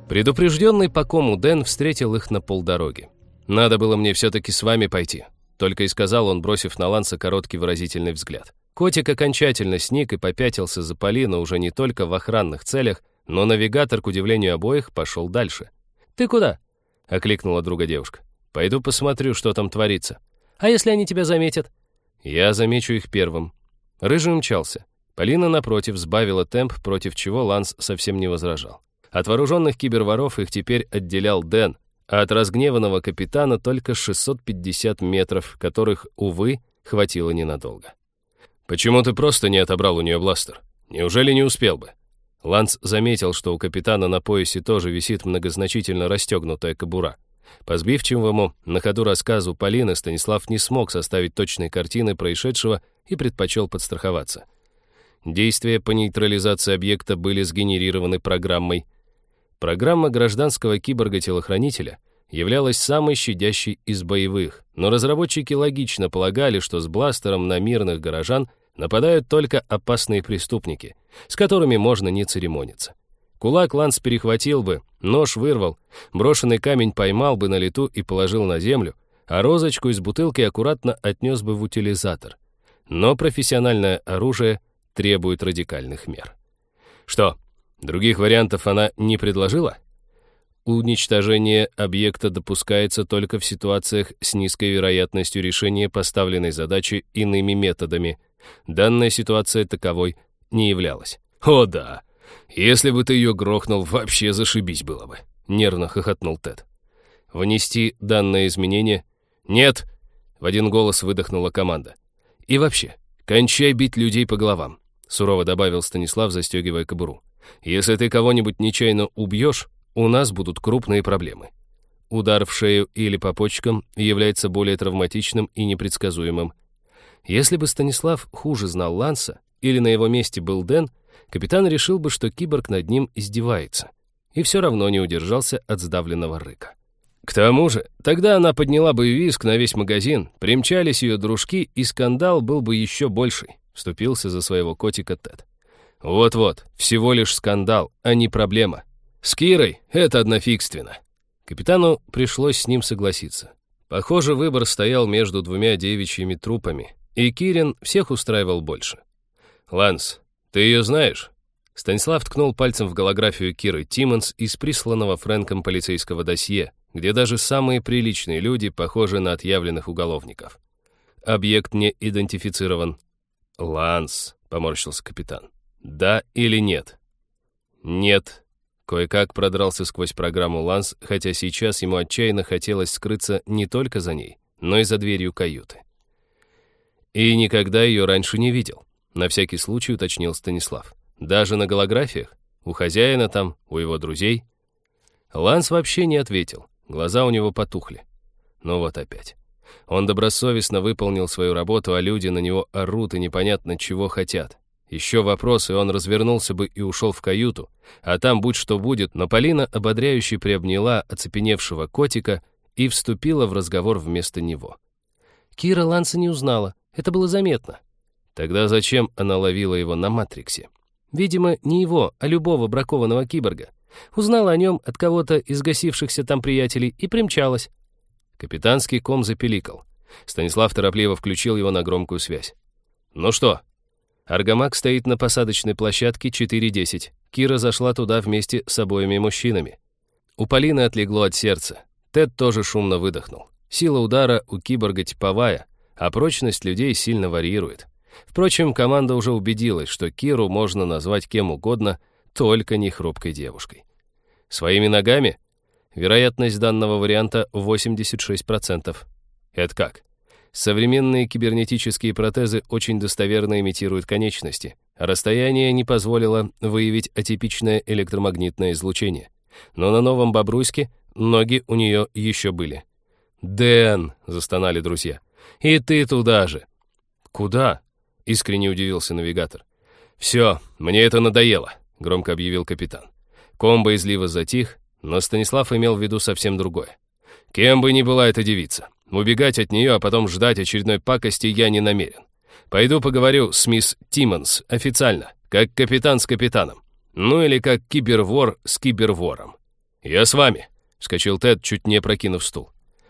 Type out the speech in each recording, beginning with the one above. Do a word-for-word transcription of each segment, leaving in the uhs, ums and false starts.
Предупрежденный по кому Дэн встретил их на полдороги. «Надо было мне все-таки с вами пойти», — только и сказал он, бросив на Ланса короткий выразительный взгляд. Котик окончательно сник и попятился за Полину уже не только в охранных целях, но навигатор, к удивлению обоих, пошел дальше. «Ты куда?» — окликнула друга девушка. «Пойду посмотрю, что там творится». «А если они тебя заметят?» «Я замечу их первым». Рыжий умчался. Полина, напротив, сбавила темп, против чего Ланс совсем не возражал. От вооруженных киберворов их теперь отделял Дэн, а от разгневанного капитана только шестьсот пятьдесят метров, которых, увы, хватило ненадолго. «Почему ты просто не отобрал у нее бластер? Неужели не успел бы?» Ланс заметил, что у капитана на поясе тоже висит многозначительно расстегнутая кобура. По сбивчивому на ходу рассказу Полины Станислав не смог составить точной картины происшедшего и предпочел подстраховаться. Действия по нейтрализации объекта были сгенерированы программой. Программа гражданского киборга-телохранителя являлась самой щадящей из боевых, но разработчики логично полагали, что с бластером на мирных горожан нападают только опасные преступники, с которыми можно не церемониться. Кулак Ланс перехватил бы, нож вырвал, брошенный камень поймал бы на лету и положил на землю, а розочку из бутылки аккуратно отнес бы в утилизатор. Но профессиональное оружие требует радикальных мер. Что, других вариантов она не предложила? Уничтожение объекта допускается только в ситуациях с низкой вероятностью решения поставленной задачи иными методами. Данная ситуация таковой не являлась. «О да! Если бы ты ее грохнул, вообще зашибись было бы!» — нервно хохотнул Тед. «Внести данное изменение?» «Нет!» — в один голос выдохнула команда. «И вообще, кончай бить людей по головам», — сурово добавил Станислав, застегивая кобуру. «Если ты кого-нибудь нечаянно убьешь, у нас будут крупные проблемы. Удар в шею или по почкам является более травматичным и непредсказуемым. Если бы Станислав хуже знал Ланса, или на его месте был Дэн, капитан решил бы, что киборг над ним издевается, и все равно не удержался от сдавленного рыка. К тому же, тогда она подняла бы визг на весь магазин, примчались ее дружки, и скандал был бы еще больший», — вступился за своего котика Тед. «Вот-вот, всего лишь скандал, а не проблема. С Кирой это однофигственно». Капитану пришлось с ним согласиться. Похоже, выбор стоял между двумя девичьими трупами, и Кирин всех устраивал больше. «Ланс, ты ее знаешь?» Станислав ткнул пальцем в голографию Киры Тиммонс из присланного Фрэнком полицейского досье, где даже самые приличные люди похожи на отъявленных уголовников. Объект не идентифицирован. «Ланс», — поморщился капитан, — «да или нет?» «Нет». Кое-как продрался сквозь программу Ланс, хотя сейчас ему отчаянно хотелось скрыться не только за ней, но и за дверью каюты. «И никогда ее раньше не видел», — на всякий случай уточнил Станислав. «Даже на голографиях? У хозяина там, у его друзей?» Ланс вообще не ответил, глаза у него потухли. Ну вот опять. Он добросовестно выполнил свою работу, а люди на него орут и непонятно чего хотят. Еще вопрос, и он развернулся бы и ушел в каюту, а там будь что будет, но Полина ободряюще приобняла оцепеневшего котика и вступила в разговор вместо него. «Кира Ланса не узнала, это было заметно». Тогда зачем она ловила его на Матриксе? Видимо, не его, а любого бракованного киборга. Узнала о нем от кого-то из гасившихся там приятелей и примчалась. Капитанский ком запеликал. Станислав торопливо включил его на громкую связь. «Ну что?» Аргамак стоит на посадочной площадке четыре десять. Кира зашла туда вместе с обоими мужчинами. У Полины отлегло от сердца. Тед тоже шумно выдохнул. Сила удара у киборга типовая, а прочность людей сильно варьирует. Впрочем, команда уже убедилась, что Киру можно назвать кем угодно, только не хрупкой девушкой. Своими ногами? Вероятность данного варианта восемьдесят шесть процентов. Это как? Современные кибернетические протезы очень достоверно имитируют конечности, а расстояние не позволило выявить атипичное электромагнитное излучение. Но на новом Бобруйске ноги у нее еще были. «Дэн!» — застонали друзья. «И ты туда же!» «Куда?» — искренне удивился навигатор. «Все, мне это надоело», — громко объявил капитан. Ком боязливо затих, но Станислав имел в виду совсем другое. «Кем бы ни была эта девица, убегать от нее, а потом ждать очередной пакости я не намерен. Пойду поговорю с мисс Тиммонс официально, как капитан с капитаном. Ну или как кибервор с кибервором. «Я с вами», — вскочил Тед, чуть не опрокинув стул.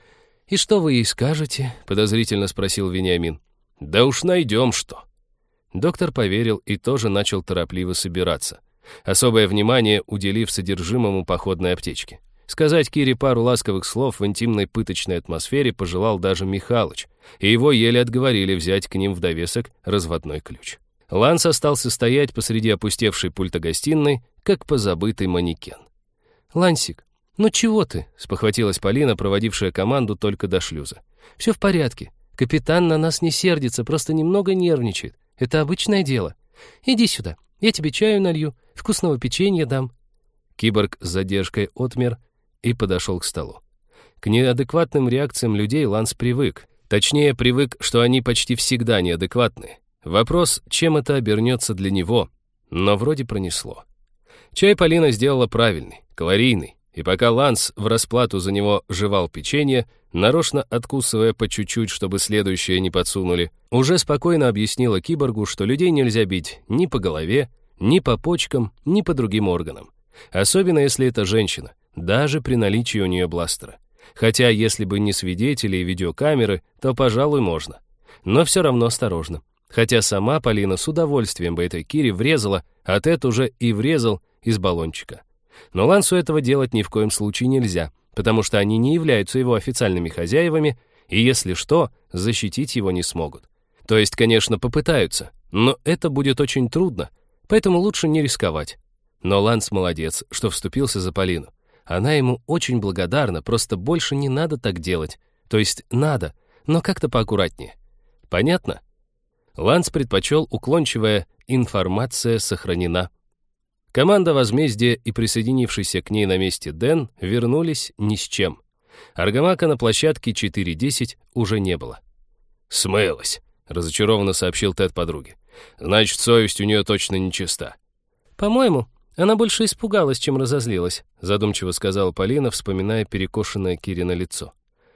«И что вы ей скажете?» — подозрительно спросил Вениамин. «Да уж найдем что». Доктор поверил и тоже начал торопливо собираться, особое внимание уделив содержимому походной аптечки. Сказать Кире пару ласковых слов в интимной пыточной атмосфере пожелал даже Михалыч, и его еле отговорили взять к ним в довесок разводной ключ. Ланс остался стоять посреди опустевшей пульта-гостиной, как позабытый манекен. «Лансик, ну чего ты?» — спохватилась Полина, проводившая команду только до шлюза. «Все в порядке. Капитан на нас не сердится, просто немного нервничает. Это обычное дело. Иди сюда, я тебе чаю налью, вкусного печенья дам». Киборг с задержкой отмер и подошел к столу. К неадекватным реакциям людей Ланс привык. Точнее, привык, что они почти всегда неадекватны. Вопрос, чем это обернется для него, но вроде пронесло. Чай Полина сделала правильный, калорийный, и пока Ланс в расплату за него жевал печенье, нарочно откусывая по чуть-чуть, чтобы следующее не подсунули, уже спокойно объяснила киборгу, что людей нельзя бить ни по голове, ни по почкам, ни по другим органам. Особенно если это женщина, даже при наличии у нее бластера. Хотя, если бы не свидетели и видеокамеры, то, пожалуй, можно. Но все равно осторожно. Хотя сама Полина с удовольствием бы этой Кире врезала, а Тед уже и врезал из баллончика. Но Лансу этого делать ни в коем случае нельзя, потому что они не являются его официальными хозяевами, и, если что, защитить его не смогут. То есть, конечно, попытаются, но это будет очень трудно, поэтому лучше не рисковать. Но Ланс молодец, что вступился за Полину. Она ему очень благодарна, просто больше не надо так делать. То есть надо, но как-то поаккуратнее. Понятно? Ланс предпочел уклончивая «информация сохранена». Команда возмездия и присоединившийся к ней на месте Дэн вернулись ни с чем. Аргамака на площадке четыре десять уже не было. «Смылась», — разочарованно сообщил Тед подруге. «Значит, совесть у нее точно нечиста». «По-моему, она больше испугалась, чем разозлилась», задумчиво сказала Полина, вспоминая перекошенное Кирино лицо.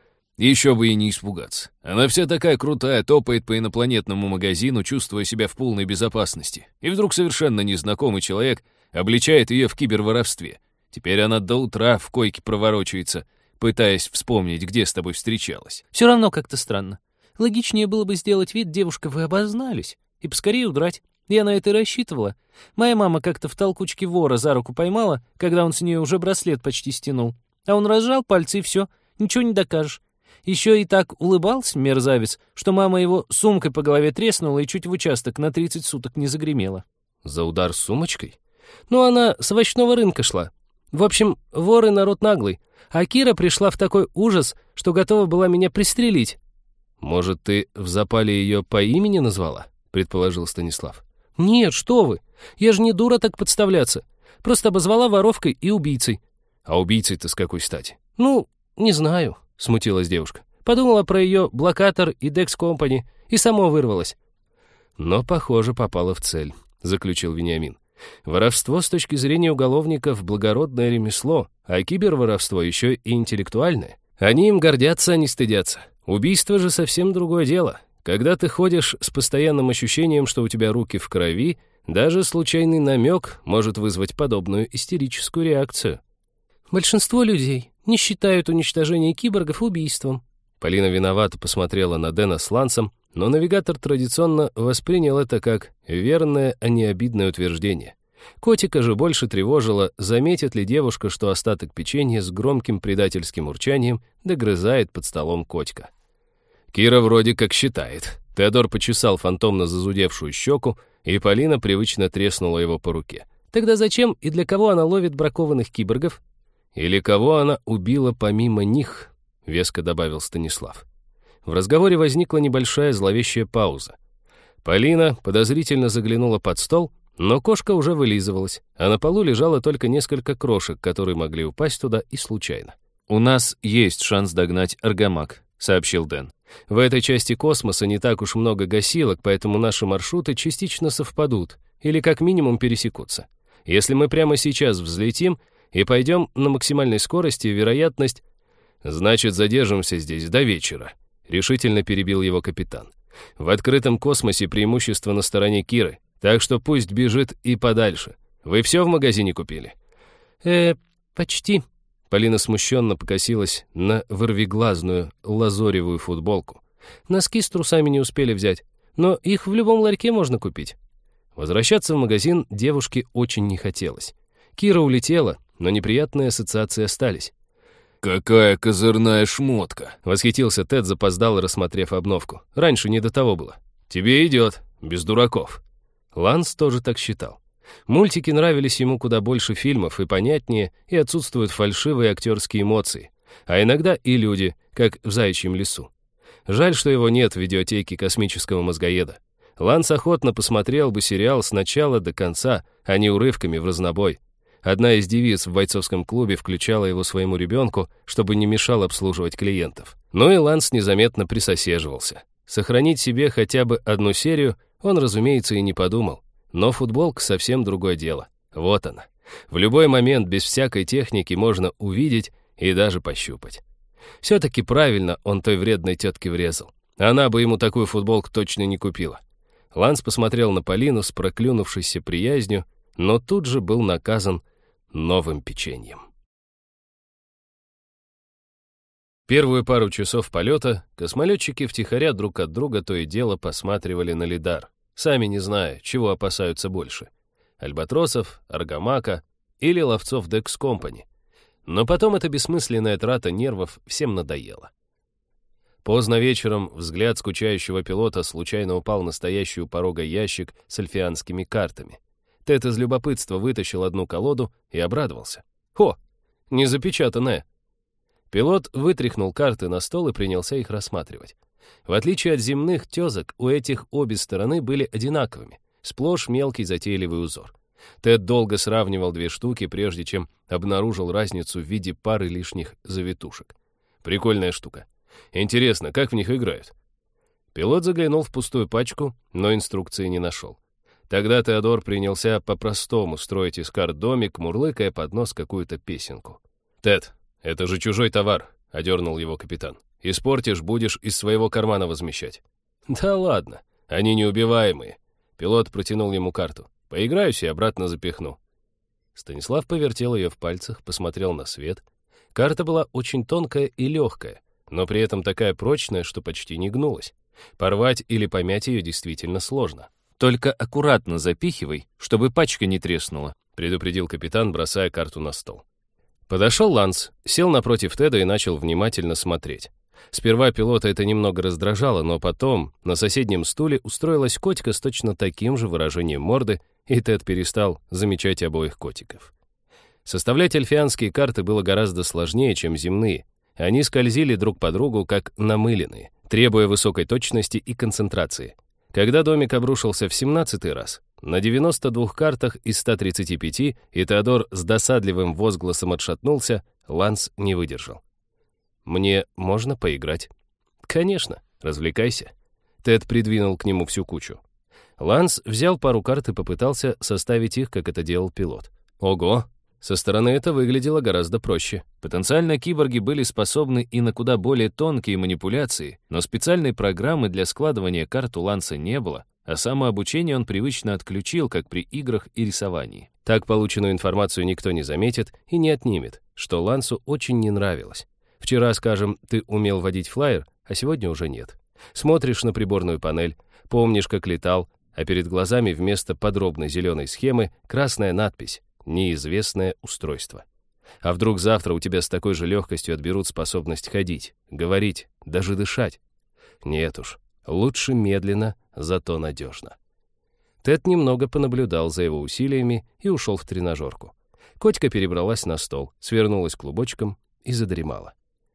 «Еще бы и не испугаться. Она вся такая крутая, топает по инопланетному магазину, чувствуя себя в полной безопасности. И вдруг совершенно незнакомый человек обличает ее в киберворовстве. Теперь она до утра в койке проворочается, пытаясь вспомнить, где с тобой встречалась». «Все равно как-то странно. Логичнее было бы сделать вид, девушка, вы обознались, и поскорее удрать. Я на это и рассчитывала. Моя мама как-то в толкучке вора за руку поймала, когда он с нее уже браслет почти стянул. А он разжал пальцы, и все, ничего не докажешь. Еще и так улыбался, мерзавец, что мама его сумкой по голове треснула и чуть в участок на тридцать суток не загремела». «За удар сумочкой?» «Ну, она с овощного рынка шла. В общем, воры народ наглый. А Кира пришла в такой ужас, что готова была меня пристрелить». «Может, ты в запале ее по имени назвала?» — предположил Станислав. «Нет, что вы! Я же не дура так подставляться. Просто обозвала воровкой и убийцей». «А убийцей-то с какой стати?» «Ну, не знаю», — смутилась девушка. Подумала про ее блокатор и Dex Company и само вырвалась. «Но, похоже, попала в цель», — заключил Вениамин. «Воровство с точки зрения уголовников — благородное ремесло, а киберворовство еще и интеллектуальное. Они им гордятся, а не стыдятся. Убийство же совсем другое дело. Когда ты ходишь с постоянным ощущением, что у тебя руки в крови, даже случайный намек может вызвать подобную истерическую реакцию». «Большинство людей не считают уничтожение киборгов убийством». Полина виновато посмотрела на Дэна с Лансом, но навигатор традиционно воспринял это как верное, а не обидное утверждение. Котика же больше тревожило, заметит ли девушка, что остаток печенья с громким предательским урчанием догрызает под столом котика. «Кира вроде как считает». Теодор почесал фантомно зазудевшую щеку, и Полина привычно треснула его по руке. «Тогда зачем и для кого она ловит бракованных киборгов?» «Или кого она убила помимо них», — веско добавил Станислав. В разговоре возникла небольшая зловещая пауза. Полина подозрительно заглянула под стол, но кошка уже вылизывалась, а на полу лежало только несколько крошек, которые могли упасть туда и случайно. «У нас есть шанс догнать Аргамак», — сообщил Дэн. «В этой части космоса не так уж много гасилок, поэтому наши маршруты частично совпадут или как минимум пересекутся. Если мы прямо сейчас взлетим и пойдем на максимальной скорости, вероятность...» «Значит, задержимся здесь до вечера», — решительно перебил его капитан. «В открытом космосе преимущество на стороне Киры, так что пусть бежит и подальше. Вы все в магазине купили?» «Э, почти», Полина смущенно покосилась на вырвиглазную лазоревую футболку. Носки с трусами не успели взять, но их в любом ларьке можно купить. Возвращаться в магазин девушке очень не хотелось. Кира улетела, но неприятные ассоциации остались. «Какая козырная шмотка!» — восхитился Тед, запоздало рассмотрев обновку. Раньше не до того было. «Тебе идет, без дураков». Ланс тоже так считал. Мультики нравились ему куда больше фильмов и понятнее, и отсутствуют фальшивые актерские эмоции. А иногда и люди, как в «Заячьем лесу». Жаль, что его нет в видеотеке космического мозгоеда. Ланс охотно посмотрел бы сериал с начала до конца, а не урывками в разнобой. Одна из девиц в бойцовском клубе включала его своему ребенку, чтобы не мешал обслуживать клиентов. Но и Ланс незаметно присосеживался. Сохранить себе хотя бы одну серию он, разумеется, и не подумал. Но футболка совсем другое дело. Вот она. В любой момент без всякой техники можно увидеть и даже пощупать. Все-таки правильно он той вредной тетке врезал. Она бы ему такую футболку точно не купила. Ланс посмотрел на Полину с проклюнувшейся приязнью, но тут же был наказан новым печеньем. Первую пару часов полета космолетчики втихаря друг от друга то и дело посматривали на лидар, сами не зная, чего опасаются больше — альбатросов, аргамака или ловцов Декс Компани. Но потом эта бессмысленная трата нервов всем надоела. Поздно вечером взгляд скучающего пилота случайно упал на стоящий у порога ящик с альфианскими картами. Тед из любопытства вытащил одну колоду и обрадовался. «О, не запечатанная!» Пилот вытряхнул карты на стол и принялся их рассматривать. В отличие от земных тезок, у этих обе стороны были одинаковыми, сплошь мелкий затейливый узор. Тед долго сравнивал две штуки, прежде чем обнаружил разницу в виде пары лишних завитушек. Прикольная штука. Интересно, как в них играют? Пилот заглянул в пустую пачку, но инструкции не нашел. Тогда Теодор принялся по-простому строить из карт домик, мурлыкая под нос какую-то песенку. «Тед, это же чужой товар», — одернул его капитан. «Испортишь, будешь из своего кармана возмещать». «Да ладно, они неубиваемые». Пилот протянул ему карту. «Поиграюсь и обратно запихну». Станислав повертел ее в пальцах, посмотрел на свет. Карта была очень тонкая и легкая, но при этом такая прочная, что почти не гнулась. Порвать или помять ее действительно сложно. «Только аккуратно запихивай, чтобы пачка не треснула», — предупредил капитан, бросая карту на стол. Подошел Ланс, сел напротив Теда и начал внимательно смотреть. Сперва пилота это немного раздражало, но потом на соседнем стуле устроилась котика с точно таким же выражением морды, и Тед перестал замечать обоих котиков. Составлять альфианские карты было гораздо сложнее, чем земные. Они скользили друг по другу, как намыленные, требуя высокой точности и концентрации. Когда домик обрушился в семнадцатый раз, на девяноста двух картах из ста тридцати пяти, и Теодор с досадливым возгласом отшатнулся, Ланс не выдержал. «Мне можно поиграть?» «Конечно, развлекайся». Тед придвинул к нему всю кучу. Ланс взял пару карт и попытался составить их, как это делал пилот. Ого! Со стороны это выглядело гораздо проще. Потенциально киборги были способны и на куда более тонкие манипуляции, но специальной программы для складывания карт у Ланса не было, а самообучение он привычно отключил, как при играх и рисовании. Так полученную информацию никто не заметит и не отнимет, что Лансу очень не нравилось. Вчера, скажем, ты умел водить флайер, а сегодня уже нет. Смотришь на приборную панель, помнишь, как летал, а перед глазами вместо подробной зеленой схемы красная надпись «Неизвестное устройство». А вдруг завтра у тебя с такой же легкостью отберут способность ходить, говорить, даже дышать? Нет уж, лучше медленно, зато надежно. Тед немного понаблюдал за его усилиями и ушел в тренажерку. Котика перебралась на стол, свернулась клубочком и задремала.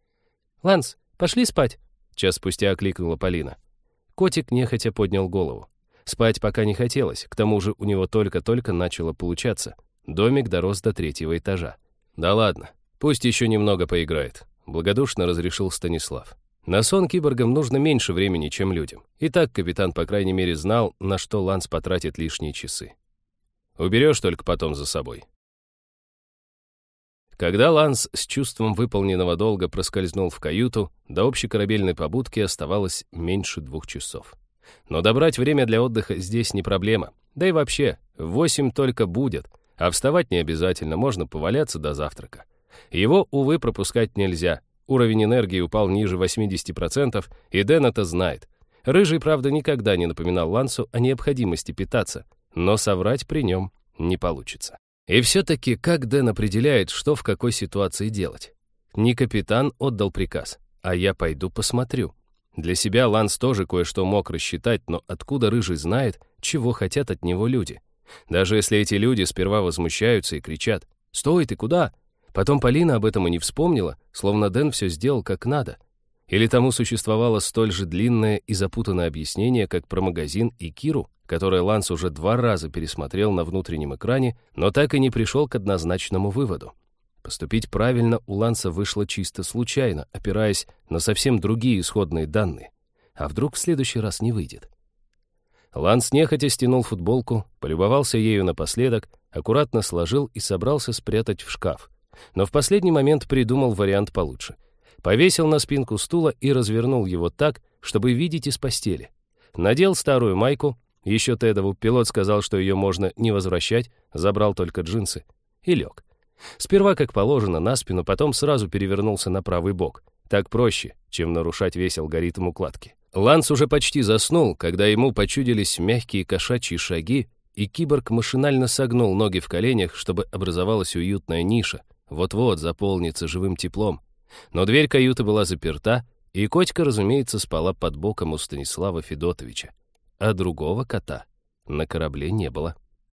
«Ланс, пошли спать!» — час спустя окликнула Полина. Котик нехотя поднял голову. Спать пока не хотелось, к тому же у него только-только начало получаться. Домик дорос до третьего этажа. «Да ладно, пусть еще немного поиграет», — благодушно разрешил Станислав. На сон киборгам нужно меньше времени, чем людям. И так капитан, по крайней мере, знал, на что Ланс потратит лишние часы. Уберешь только потом за собой. Когда Ланс с чувством выполненного долга проскользнул в каюту, до общекорабельной побудки оставалось меньше двух часов. Но добрать время для отдыха здесь не проблема. Да и вообще, в восемь только будет, а вставать не обязательно, можно поваляться до завтрака. Его, увы, пропускать нельзя. Уровень энергии упал ниже восемьдесят процентов, и Дэн это знает. Рыжий, правда, никогда не напоминал Лансу о необходимости питаться, но соврать при нем не получится. И все-таки как Дэн определяет, что в какой ситуации делать? Не капитан отдал приказ, а я пойду посмотрю. Для себя Ланс тоже кое-что мог рассчитать, но откуда Рыжий знает, чего хотят от него люди? Даже если эти люди сперва возмущаются и кричат: «Стой, ты куда?», потом Полина об этом и не вспомнила, словно Дэн все сделал как надо. Или тому существовало столь же длинное и запутанное объяснение, как про магазин и Киру, которое Ланс уже два раза пересмотрел на внутреннем экране, но так и не пришел к однозначному выводу. Поступить правильно у Ланса вышло чисто случайно, опираясь на совсем другие исходные данные. А вдруг в следующий раз не выйдет? Ланс нехотя стянул футболку, полюбовался ею напоследок, аккуратно сложил и собрался спрятать в шкаф. Но в последний момент придумал вариант получше. Повесил на спинку стула и развернул его так, чтобы видеть из постели. Надел старую майку, еще Тедову пилот сказал, что ее можно не возвращать, забрал только джинсы, и лег. Сперва, как положено, на спину, потом сразу перевернулся на правый бок. Так проще, чем нарушать весь алгоритм укладки. Ланс уже почти заснул, когда ему почудились мягкие кошачьи шаги, и киборг машинально согнул ноги в коленях, чтобы образовалась уютная ниша, вот-вот заполнится живым теплом. Но дверь каюты была заперта, и котика, разумеется, спала под боком у Станислава Федотовича. А другого кота на корабле не было.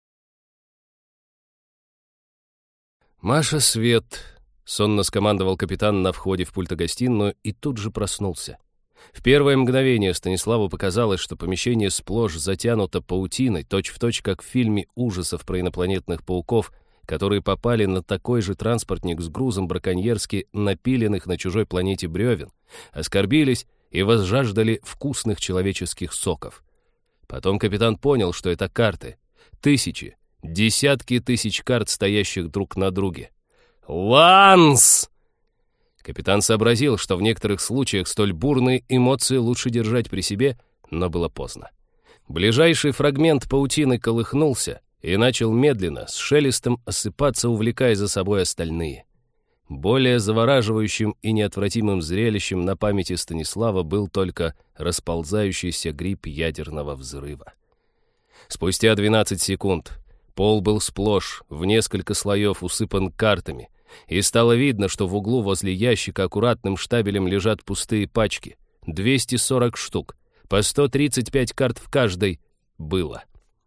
«Маша, свет!» — сонно скомандовал капитан на входе в пультогостиную и тут же проснулся. В первое мгновение Станиславу показалось, что помещение сплошь затянуто паутиной, точь-в-точь, как в фильме ужасов про инопланетных пауков, которые попали на такой же транспортник с грузом браконьерски напиленных на чужой планете бревен, оскорбились и возжаждали вкусных человеческих соков. Потом капитан понял, что это карты. Тысячи, десятки тысяч карт, стоящих друг на друге. «Ланс!» Капитан сообразил, что в некоторых случаях столь бурные эмоции лучше держать при себе, но было поздно. Ближайший фрагмент паутины колыхнулся и начал медленно, с шелестом осыпаться, увлекая за собой остальные. Более завораживающим и неотвратимым зрелищем на памяти Станислава был только расползающийся гриб ядерного взрыва. Спустя двенадцать секунд пол был сплошь, в несколько слоев усыпан картами, и стало видно, что в углу возле ящика аккуратным штабелем лежат пустые пачки. двести сорок штук, по сто тридцать пять карт в каждой было.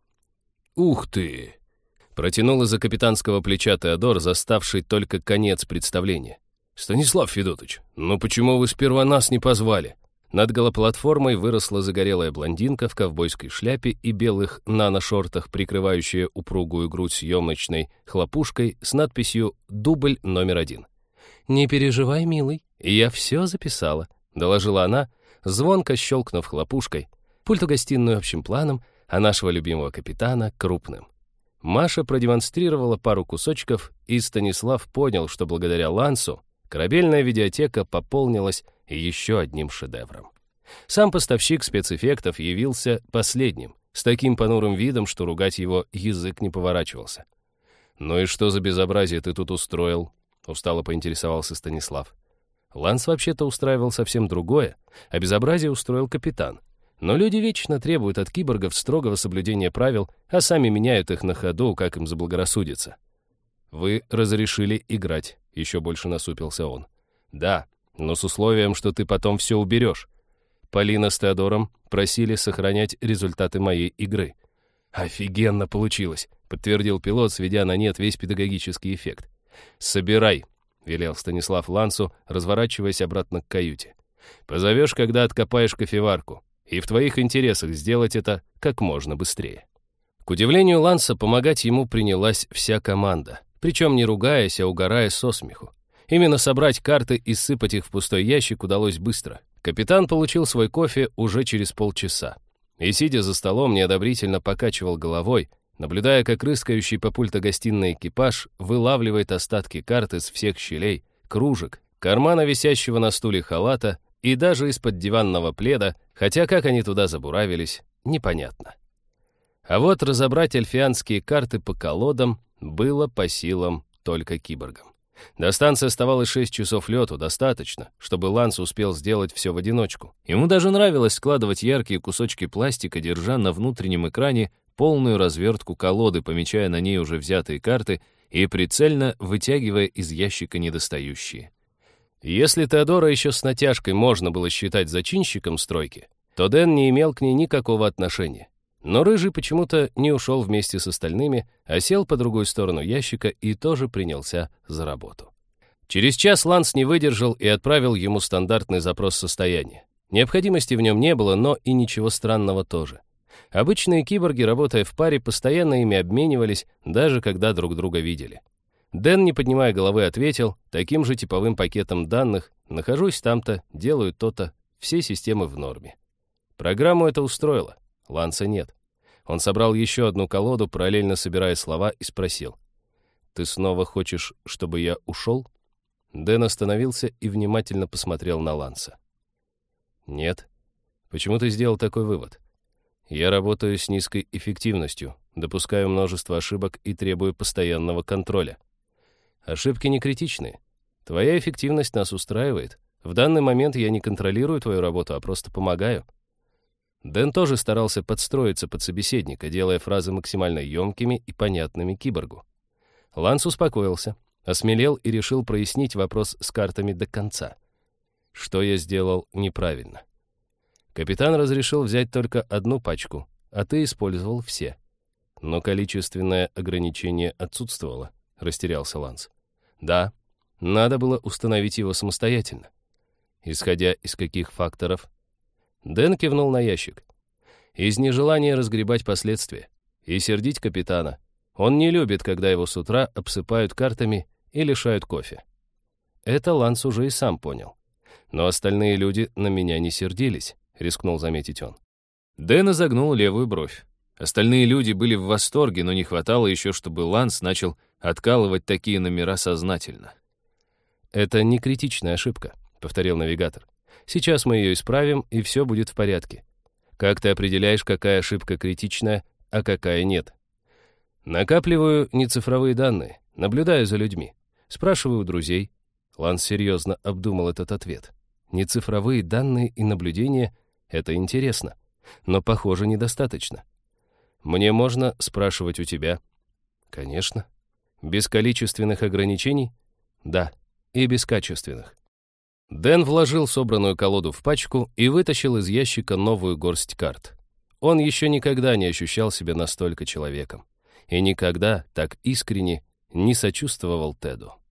«Ух ты!» — протянул из-за капитанского плеча Теодор, заставший только конец представления. «Станислав Федотович, ну почему вы сперва нас не позвали?» Над голоплатформой выросла загорелая блондинка в ковбойской шляпе и белых наношортах, прикрывающая упругую грудь съемочной хлопушкой с надписью «Дубль номер один». «Не переживай, милый, я все записала», — доложила она, звонко щелкнув хлопушкой, пультогостиную общим планом, а нашего любимого капитана — крупным. Маша продемонстрировала пару кусочков, и Станислав понял, что благодаря Лансу корабельная видеотека пополнилась еще одним шедевром. Сам поставщик спецэффектов явился последним, с таким понурым видом, что ругать его язык не поворачивался. «Ну и что за безобразие ты тут устроил?» — устало поинтересовался Станислав. Ланс вообще-то устраивал совсем другое, а безобразие устроил капитан. Но люди вечно требуют от киборгов строгого соблюдения правил, а сами меняют их на ходу, как им заблагорассудится. «Вы разрешили играть», — еще больше насупился он. «Да, но с условием, что ты потом все уберешь. Полина с Теодором просили сохранять результаты моей игры». «Офигенно получилось», — подтвердил пилот, сведя на нет весь педагогический эффект. «Собирай», — велел Станислав Лансу, разворачиваясь обратно к каюте. «Позовешь, когда откопаешь кофеварку. И в твоих интересах сделать это как можно быстрее». К удивлению Ланса, помогать ему принялась вся команда, причем не ругаясь, а угорая со смеху. Именно собрать карты и сыпать их в пустой ящик удалось быстро. Капитан получил свой кофе уже через полчаса. И, сидя за столом, неодобрительно покачивал головой, наблюдая, как рыскающий по пультогостиной экипаж вылавливает остатки карт из всех щелей, кружек, кармана висящего на стуле халата и даже из-под диванного пледа, хотя как они туда забуравились, непонятно. А вот разобрать альфианские карты по колодам было по силам только киборгам. До станции оставалось шесть часов лету, достаточно, чтобы Ланс успел сделать все в одиночку. Ему даже нравилось складывать яркие кусочки пластика, держа на внутреннем экране полную развертку колоды, помечая на ней уже взятые карты и прицельно вытягивая из ящика недостающие. Если Теодора еще с натяжкой можно было считать зачинщиком стройки, то Дэн не имел к ней никакого отношения. Но Рыжий почему-то не ушел вместе с остальными, а сел по другую сторону ящика и тоже принялся за работу. Через час Ланс не выдержал и отправил ему стандартный запрос состояния. Необходимости в нем не было, но и ничего странного тоже. Обычные киборги, работая в паре, постоянно ими обменивались, даже когда друг друга видели. Дэн, не поднимая головы, ответил таким же типовым пакетом данных: «Нахожусь там-то, делаю то-то, все системы в норме». Программу это устроило, Ланса нет. Он собрал еще одну колоду, параллельно собирая слова, и спросил: «Ты снова хочешь, чтобы я ушел?» Дэн остановился и внимательно посмотрел на Ланса. «Нет. Почему ты сделал такой вывод?» «Я работаю с низкой эффективностью, допускаю множество ошибок и требую постоянного контроля. Ошибки не критичны. Твоя эффективность нас устраивает. В данный момент я не контролирую твою работу, а просто помогаю». Дэн тоже старался подстроиться под собеседника, делая фразы максимально емкими и понятными киборгу. Ланс успокоился, осмелел и решил прояснить вопрос с картами до конца. Что я сделал неправильно? Капитан разрешил взять только одну пачку, а ты использовал все. Но количественное ограничение отсутствовало, растерялся Ланс. Да, надо было установить его самостоятельно. Исходя из каких факторов? Дэн кивнул на ящик. Из нежелания разгребать последствия и сердить капитана. Он не любит, когда его с утра обсыпают картами и лишают кофе. Это Ланс уже и сам понял. Но остальные люди на меня не сердились, рискнул заметить он. Дэн изогнул левую бровь. Остальные люди были в восторге, но не хватало еще, чтобы Ланс начал откалывать такие номера сознательно. «Это не критичная ошибка», — повторил навигатор. «Сейчас мы ее исправим, и все будет в порядке. Как ты определяешь, какая ошибка критичная, а какая нет?» «Накапливаю нецифровые данные, наблюдаю за людьми, спрашиваю у друзей». Ланс серьезно обдумал этот ответ. «Нецифровые данные и наблюдения — это интересно, но, похоже, недостаточно. Мне можно спрашивать у тебя?» «Конечно». «Без количественных ограничений?» «Да, и без качественных». Дэн вложил собранную колоду в пачку и вытащил из ящика новую горсть карт. Он еще никогда не ощущал себя настолько человеком и никогда так искренне не сочувствовал Теду.